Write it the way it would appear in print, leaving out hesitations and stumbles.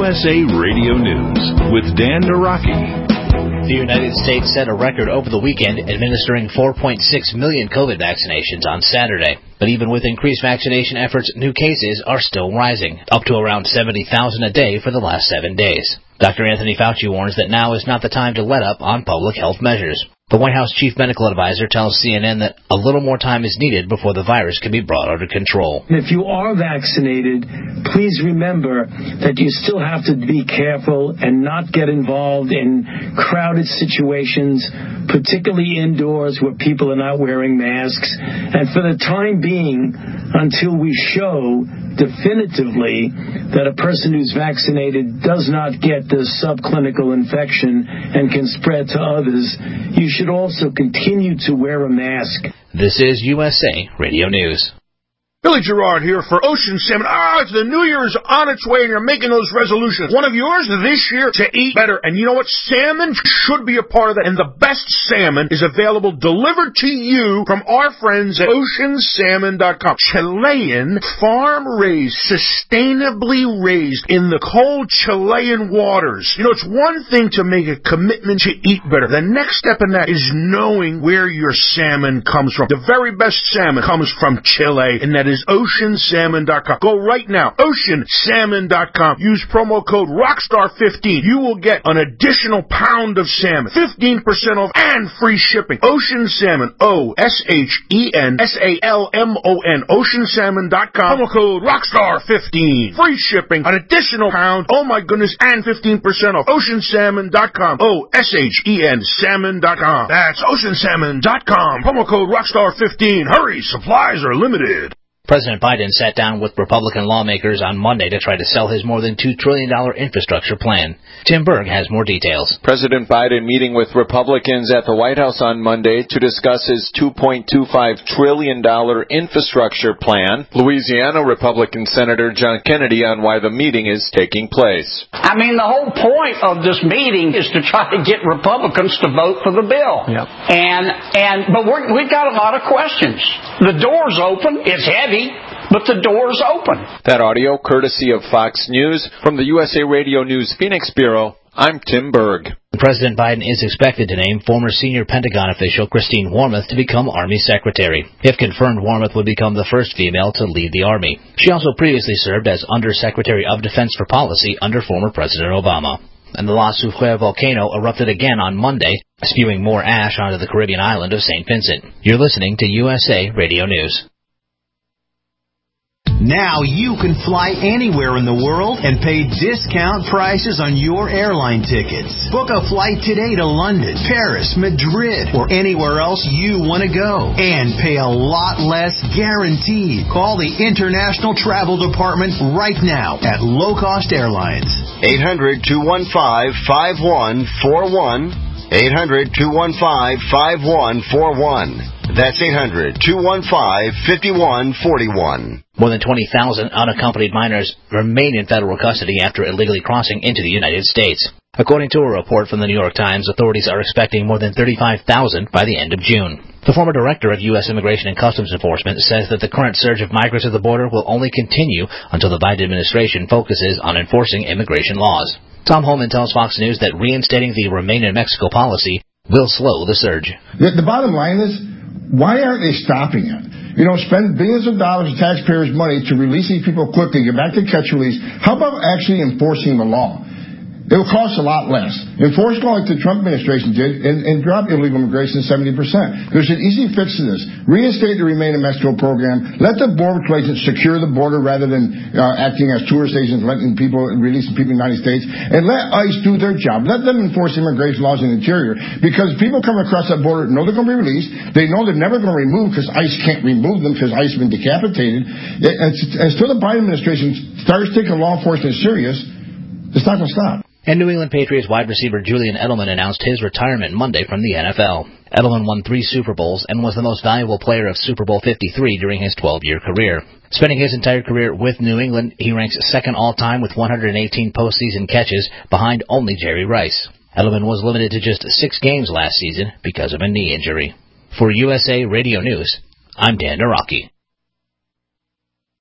USA Radio News with Dan Naraki. The United States set a record over the weekend, administering 4.6 million COVID vaccinations on Saturday. But even with increased vaccination efforts, new cases are still rising, up to around 70,000 a day for the last 7 days. Dr. Anthony Fauci warns that now is not the time to let up on public health measures. The White House chief medical advisor tells CNN that a little more time is needed before the virus can be brought under control. If you are vaccinated, please remember that you still have to be careful and not get involved in crowded situations, particularly indoors where people are not wearing masks. And for the time being, until we show definitively that a person who's vaccinated does not get this subclinical infection and can spread to others, you should also continue to wear a mask. This is USA Radio News. Billy Gerard here for Ocean Salmon. It's the New Year's on its way and you're making those resolutions. One of yours this year to eat better. And you know what? Salmon should be a part of that. And the best salmon is available delivered to you from our friends at oceansalmon.com. Chilean, farm-raised, sustainably raised in the cold Chilean waters. You know, it's one thing to make a commitment to eat better. The next step in that is knowing where your salmon comes from. The very best salmon comes from Chile, and that is oceansalmon.com. Go right now, oceansalmon.com. Use promo code ROCKSTAR15. You will get an additional pound of salmon, 15% off, and free shipping. Ocean Salmon, OSHENSALMON, oceansalmon.com. Promo code ROCKSTAR15. Free shipping, an additional pound, oh my goodness, and 15% off. Oceansalmon.com, OSHEN salmon.com. That's oceansalmon.com. Promo code ROCKSTAR15. Hurry, supplies are limited. President Biden sat down with Republican lawmakers on Monday to try to sell his more than $2 trillion infrastructure plan. Tim Berg has more details. President Biden meeting with Republicans at the White House on Monday to discuss his $2.25 trillion infrastructure plan. Louisiana Republican Senator John Kennedy on why the meeting is taking place. I mean, the whole point of this meeting is to try to get Republicans to vote for the bill. Yep. But we've got a lot of questions. The door's open. It's heavy, but the door's open. That audio courtesy of Fox News. From the USA Radio News Phoenix Bureau, I'm Tim Berg. President Biden is expected to name former senior Pentagon official Christine Wormuth to become Army Secretary. If confirmed, Wormuth would become the first female to lead the Army. She also previously served as Under Secretary of Defense for Policy under former President Obama. And the La Soufrière volcano erupted again on Monday, spewing more ash onto the Caribbean island of St. Vincent. You're listening to USA Radio News. Now you can fly anywhere in the world and pay discount prices on your airline tickets. Book a flight today to London, Paris, Madrid, or anywhere else you want to go. And pay a lot less guaranteed. Call the International Travel Department right now at Low Cost Airlines. 800-215-5141. 800-215-5141. That's 800-215-5141. More than 20,000 unaccompanied minors remain in federal custody after illegally crossing into the United States. According to a report from the New York Times, authorities are expecting more than 35,000 by the end of June. The former director of U.S. Immigration and Customs Enforcement says that the current surge of migrants at the border will only continue until the Biden administration focuses on enforcing immigration laws. Tom Homan tells Fox News that reinstating the Remain in Mexico policy will slow the surge. The bottom line is, why aren't they stopping it? You know, spend billions of dollars of taxpayers' money to release these people quickly, get back to catch release. How about actually enforcing the law? It will cost a lot less. Enforce law like the Trump administration did and drop illegal immigration 70%. There's an easy fix to this. Reinstate the Remain in Mexico program. Let the border agents secure the border rather than acting as tourist agents, releasing people in the United States. And let ICE do their job. Let them enforce immigration laws in the interior. Because people coming across that border know they're going to be released. They know they're never going to remove because ICE can't remove them because ICE has been decapitated. And until the Biden administration starts taking law enforcement serious, it's not going to stop. And New England Patriots wide receiver Julian Edelman announced his retirement Monday from the NFL. Edelman won 3 Super Bowls and was the most valuable player of Super Bowl 53 during his 12-year career. Spending his entire career with New England, he ranks second all-time with 118 postseason catches, behind only Jerry Rice. Edelman was limited to just 6 games last season because of a knee injury. For USA Radio News, I'm Dan Naraki.